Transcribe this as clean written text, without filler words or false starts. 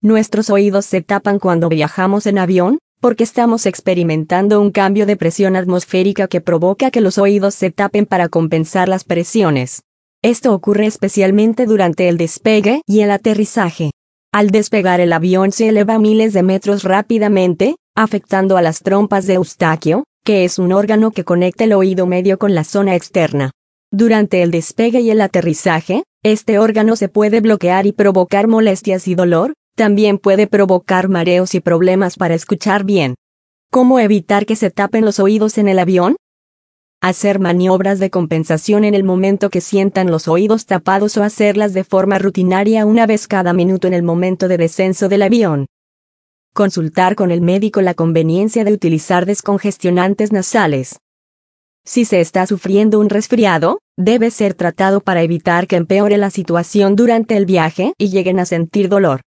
Nuestros oídos se tapan cuando viajamos en avión, porque estamos experimentando un cambio de presión atmosférica que provoca que los oídos se tapen para compensar las presiones. Esto ocurre especialmente durante el despegue y el aterrizaje. Al despegar el avión se eleva miles de metros rápidamente, afectando a las trompas de Eustaquio, que es un órgano que conecta el oído medio con la zona externa. Durante el despegue y el aterrizaje, este órgano se puede bloquear y provocar molestias y dolor. También puede provocar mareos y problemas para escuchar bien. ¿Cómo evitar que se tapen los oídos en el avión? Hacer maniobras de compensación en el momento que sientan los oídos tapados o hacerlas de forma rutinaria una vez cada minuto en el momento de descenso del avión. Consultar con el médico la conveniencia de utilizar descongestionantes nasales. Si se está sufriendo un resfriado, debe ser tratado para evitar que empeore la situación durante el viaje y lleguen a sentir dolor.